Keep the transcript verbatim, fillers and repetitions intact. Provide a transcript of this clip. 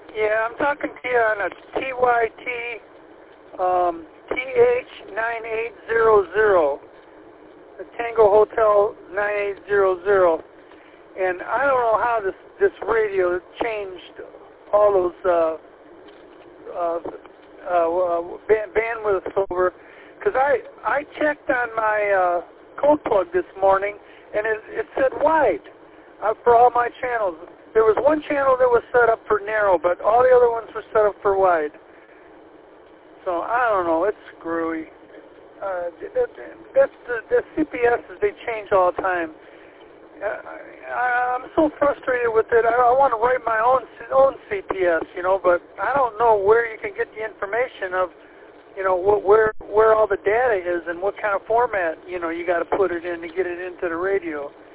Yeah, I'm talking to you on a T Y T um, T H nine eight zero zero, the Tango Hotel nine eight zero zero. And I don't know how this, this radio changed all those uh, uh, uh, band, bandwidths over, because I, I checked on my uh, code plug this morning, and it, it said wide uh, for all my channels. There was one channel that was set up for narrow, but all the other ones were set up for wide. So I don't know, it's screwy. Uh, that, that's the, the C P Ss, they change all the time. Uh, I, I'm so frustrated with it. I, I want to write my own own C P S, you know, but I don't know where you can get the information of, you know, wh where where all the data is and what kind of format, you know, you got to put it in to get it into the radio.